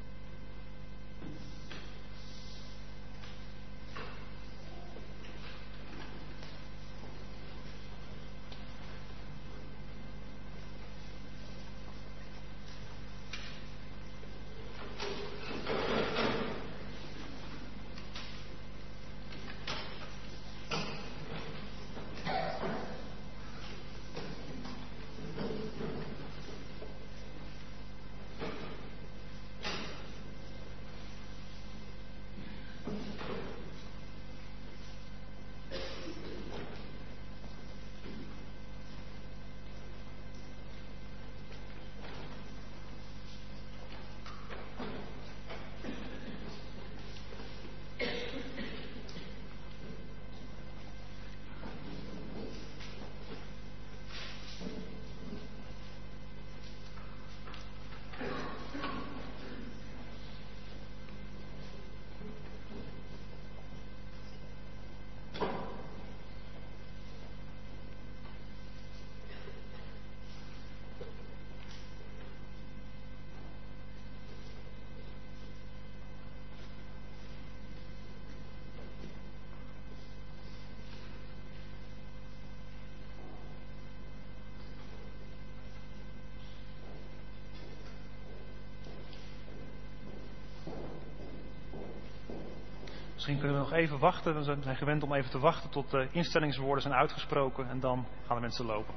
Misschien kunnen we nog even wachten. We zijn gewend om even te wachten tot de instellingswoorden zijn uitgesproken en dan gaan de mensen lopen.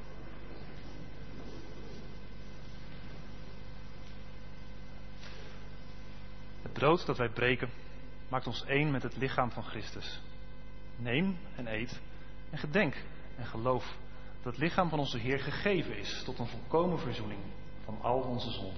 Het brood dat wij breken maakt ons één met het lichaam van Christus. Neem en eet en gedenk en geloof dat het lichaam van onze Heer gegeven is tot een volkomen verzoening van al onze zonden.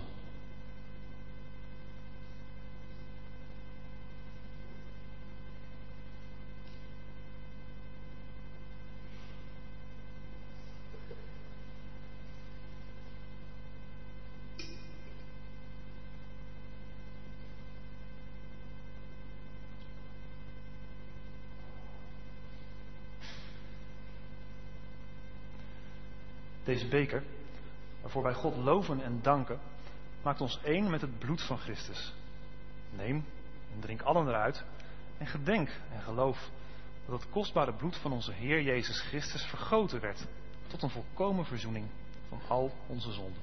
Deze beker, waarvoor wij God loven en danken, maakt ons één met het bloed van Christus. Neem en drink allen eruit en gedenk en geloof dat het kostbare bloed van onze Heer Jezus Christus vergoten werd tot een volkomen verzoening van al onze zonden.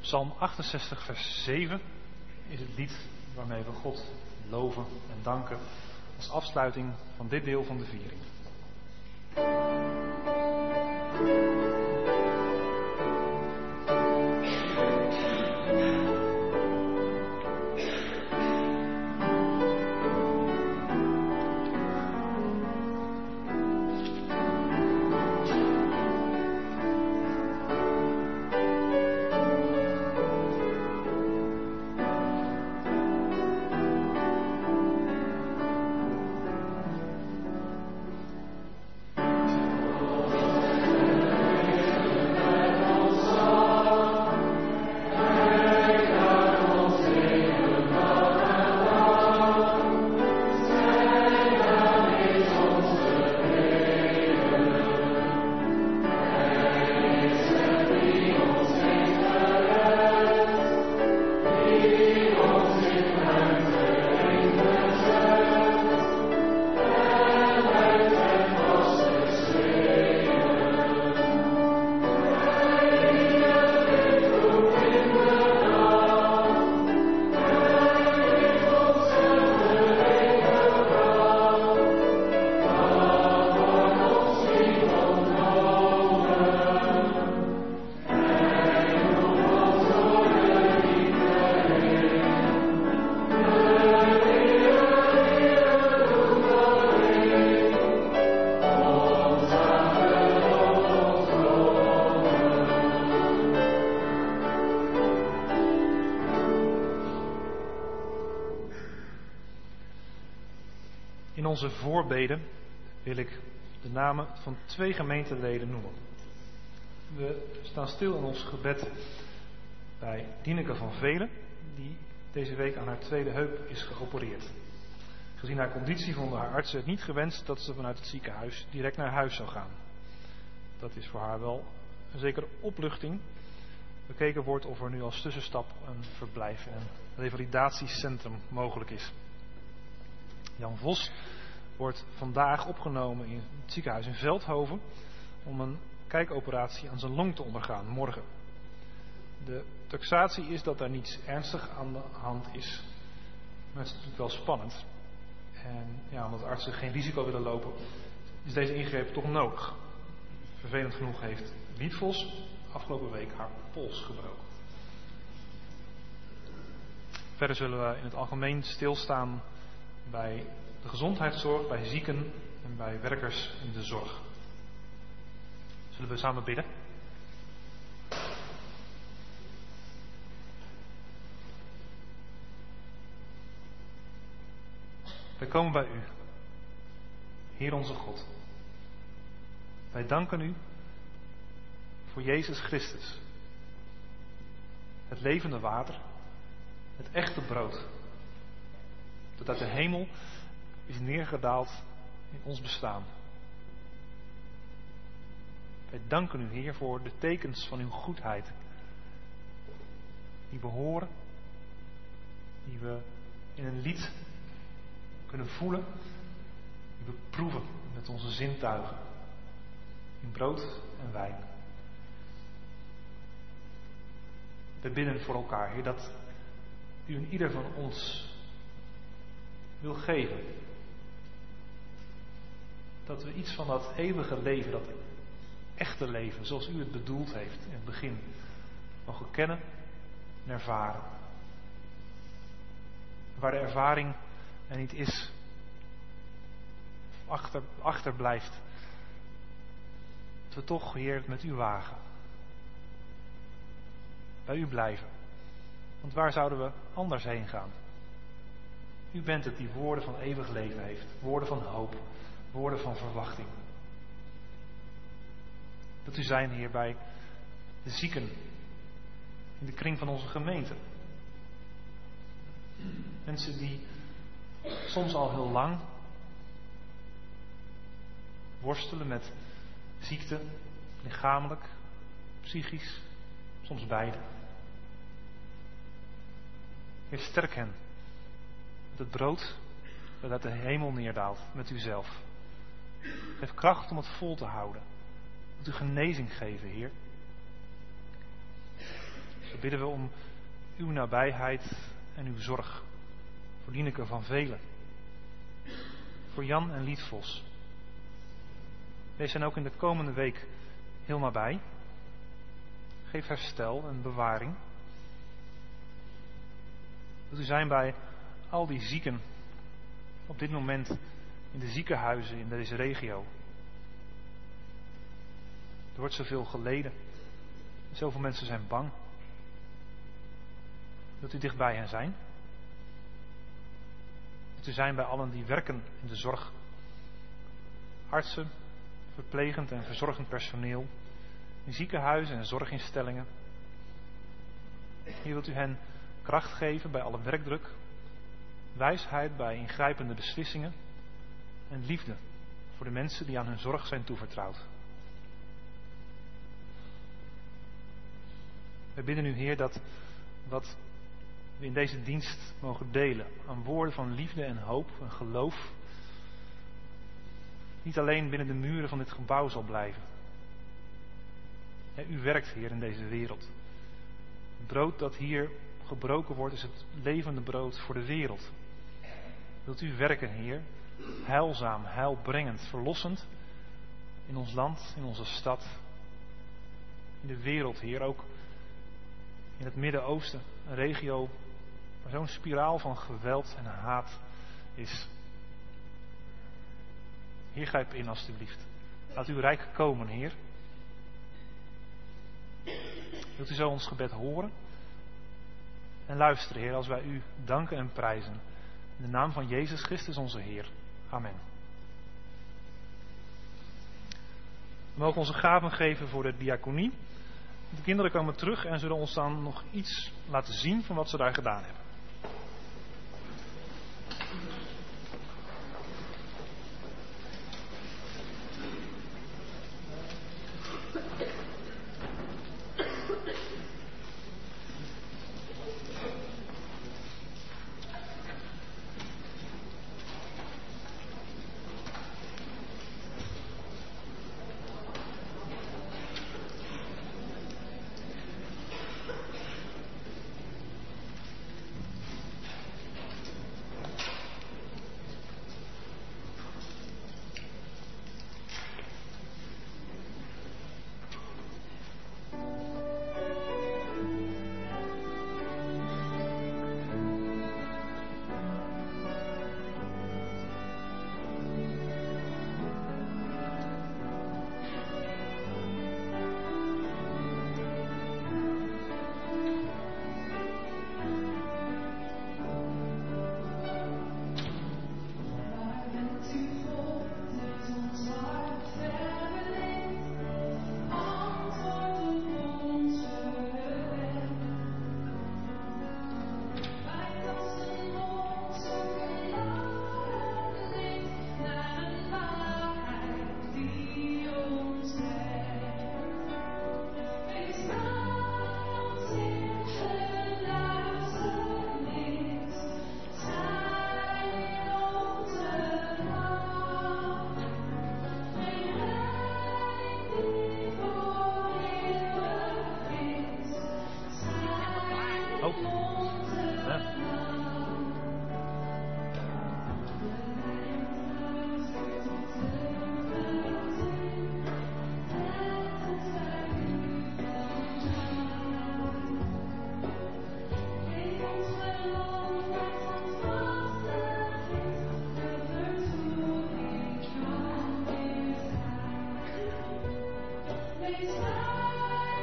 Psalm achtenzestig vers zeven is het lied waarmee we God loven en danken als afsluiting van dit deel van de viering. In onze voorbeden wil ik de namen van twee gemeenteleden noemen. We staan stil in ons gebed bij Dieneke van Velen, die deze week aan haar tweede heup is geopereerd. Gezien haar conditie vonden haar artsen het niet gewenst dat ze vanuit het ziekenhuis direct naar huis zou gaan. Dat is voor haar wel een zekere opluchting. Bekeken wordt of er nu als tussenstap een verblijf in een revalidatiecentrum mogelijk is. Jan Vos wordt vandaag opgenomen in het ziekenhuis in Veldhoven om een kijkoperatie aan zijn long te ondergaan, morgen. De taxatie is dat er niets ernstig aan de hand is. Maar het is natuurlijk wel spannend. En ja, omdat artsen geen risico willen lopen, is deze ingreep toch nodig. Vervelend genoeg heeft Wiet Vos afgelopen week haar pols gebroken. Verder zullen we in het algemeen stilstaan bij de gezondheidszorg, bij zieken en bij werkers in de zorg. Zullen we samen bidden? Wij komen bij u, Heer onze God. Wij danken u voor Jezus Christus, het levende water, het echte brood, dat uit de hemel is neergedaald in ons bestaan. Wij danken u, Heer, voor de tekens van uw goedheid, die we horen, die we in een lied kunnen voelen, die we proeven met onze zintuigen, in brood en wijn. We bidden voor elkaar, Heer, dat u in ieder van ons wil geven. Dat we iets van dat eeuwige leven, dat echte leven, zoals u het bedoeld heeft in het begin, mogen kennen en ervaren. Waar de ervaring er niet is, of achter, achterblijft, dat we toch, Heer, met u wagen. Bij u blijven. Want waar zouden we anders heen gaan? U bent het die woorden van eeuwig leven heeft. Woorden van hoop. Woorden van verwachting. Dat u zijn, Heer, bij de zieken. In de kring van onze gemeente. Mensen die soms al heel lang worstelen met ziekte. Lichamelijk, psychisch, soms beide. Heer, sterk hen. Met het brood dat uit de hemel neerdaalt met uzelf. Geef kracht om het vol te houden. Moet u genezing geven, Heer. We bidden we om uw nabijheid en uw zorg. Voor Dieneke van Velen. Voor Jan en Lietvos. Wees hen ook in de komende week heel nabij. Geef herstel en bewaring. Wilt u zijn bij al die zieken op dit moment in de ziekenhuizen in deze regio. Er wordt zoveel geleden. Zoveel mensen zijn bang. Wilt u dicht bij hen zijn? Wilt u zijn bij allen die werken in de zorg? Artsen, verplegend en verzorgend personeel, in ziekenhuizen en zorginstellingen. Hier wilt u hen kracht geven bij alle werkdruk, wijsheid bij ingrijpende beslissingen en liefde voor de mensen die aan hun zorg zijn toevertrouwd. We bidden u, Heer, dat wat we in deze dienst mogen delen aan woorden van liefde en hoop en geloof niet alleen binnen de muren van dit gebouw zal blijven. U werkt, Heer, in deze wereld. Het brood dat hier gebroken wordt is het levende brood voor de wereld. Wilt u werken, Heer, heilzaam, heilbrengend, verlossend in ons land, in onze stad, in de wereld, Heer, ook in het Midden-Oosten, een regio waar zo'n spiraal van geweld en haat is. Heer, grijp in alstublieft. Laat uw rijk komen, Heer. Wilt u zo ons gebed horen? En luisteren, Heer, als wij u danken en prijzen. In de naam van Jezus Christus onze Heer. Amen. We mogen onze gaven geven voor de diaconie. De kinderen komen terug en zullen ons dan nog iets laten zien van wat ze daar gedaan hebben.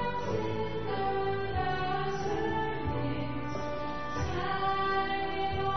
Thank you.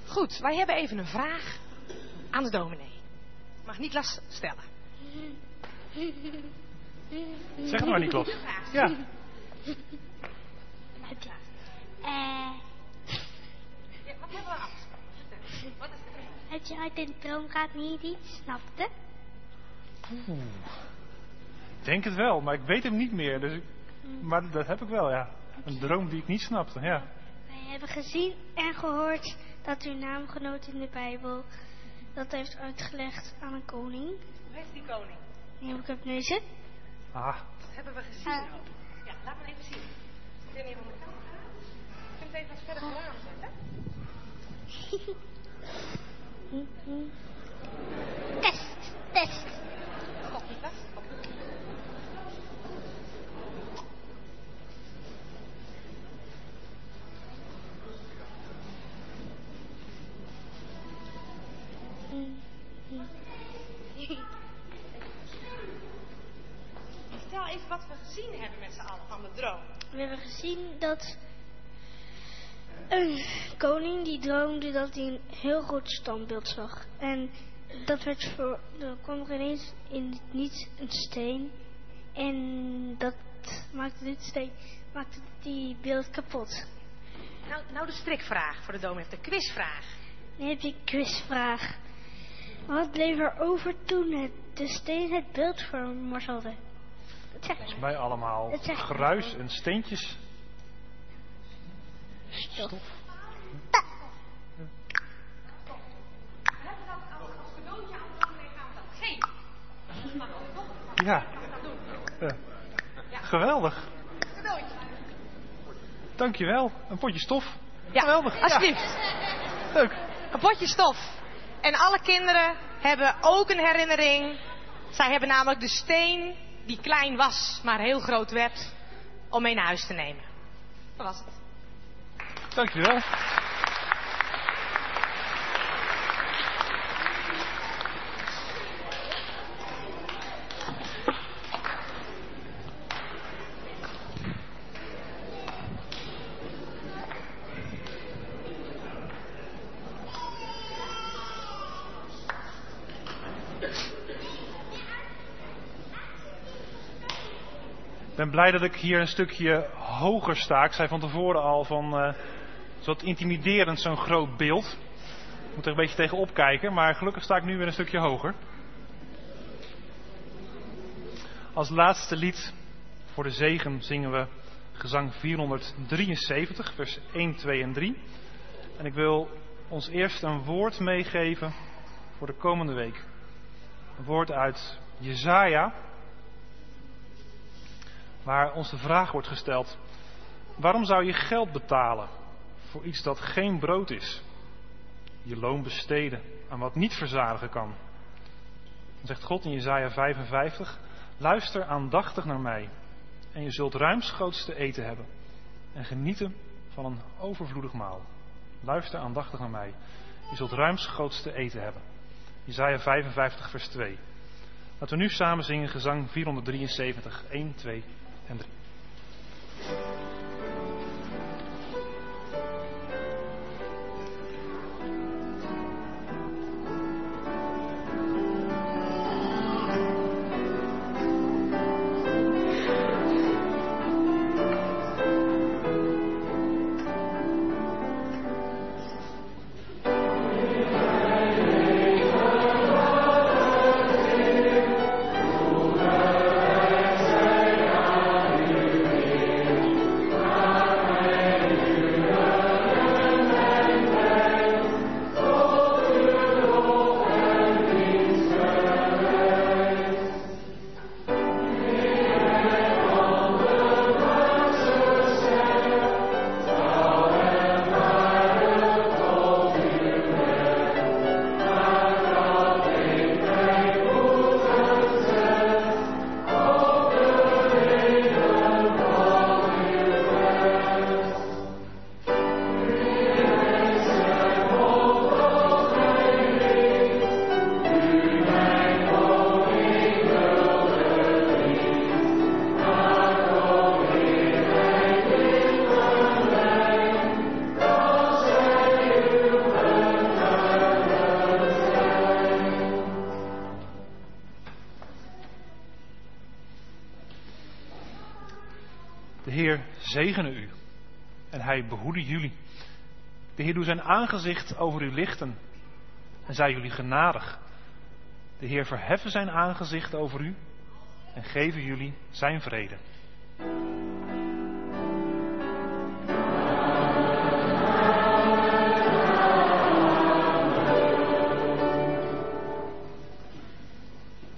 Goed, wij hebben even een vraag aan de dominee. Mag Niklas stellen. Zeg het maar, Niklas. Ja. Heb je, uh, Ja, wat hebben we af? Wat is de vraag? heb je uit een droom gehad niet iets snapte? Oeh. Ik denk het wel, maar ik weet hem niet meer. Dus ik... Maar dat heb ik wel, ja. Een droom die ik niet snapte, ja. Wij hebben gezien en gehoord dat uw naamgenoot in de Bijbel dat heeft uitgelegd aan een koning. Hoe is die koning? Nebukadnezar. Ah, Dat hebben we gezien Ah. ook. Ja, laat me even zien. Ik weet niet hoe het kan gaan. Ik vind het even wat verder vooraan zetten. Test, test. Stop, Niklas. Stop. Vertel even wat we gezien hebben met z'n allen van de droom. We hebben gezien dat een koning die droomde dat hij een heel groot standbeeld zag. En dat werd voor, er kwam er ineens in het niets een steen. En dat maakte dit steen, maakte die beeld kapot. Nou, nou de strikvraag voor de dominee, of de quizvraag. Nu heb je een quizvraag. Wat bleef er over toen het, de steen het beeld vermorzelde? Dat zeg volgens maar. mij allemaal Het zegt- gruis en steentjes. Stof. Ja. Ja. Geweldig. Dankjewel. Een potje stof. Ja, Geweldig. alsjeblieft. Ja. Leuk. Een potje stof. En alle kinderen hebben ook een herinnering. Zij hebben namelijk de steen die klein was, maar heel groot werd, om mee naar huis te nemen. Dat was het. Dankjewel. Ik ben blij dat ik hier een stukje hoger sta. Ik zei van tevoren al van, uh, wat intimiderend zo'n groot beeld. Ik moet er een beetje tegenop kijken, maar gelukkig sta ik nu weer een stukje hoger. Als laatste lied voor de zegen zingen we gezang vierhonderddrieënzeventig, vers één, twee en drie. En ik wil ons eerst een woord meegeven voor de komende week. Een woord uit Jesaja, waar ons de vraag wordt gesteld: waarom zou je geld betalen voor iets dat geen brood is? Je loon besteden aan wat niet verzadigen kan. Dan zegt God in Jesaja vijfenvijftig: luister aandachtig naar mij en je zult ruimschoots te eten hebben en genieten van een overvloedig maal. Luister aandachtig naar mij, je zult ruimschoots te eten hebben. Jesaja vijfenvijftig vers twee. Laten we nu samen zingen gezang vierhonderddrieënzeventig, één, twee en drie. De Heer zegene u en hij behoede jullie. De Heer doet zijn aangezicht over u lichten en zij jullie genadig. De Heer verheffen zijn aangezicht over u en geven jullie zijn vrede.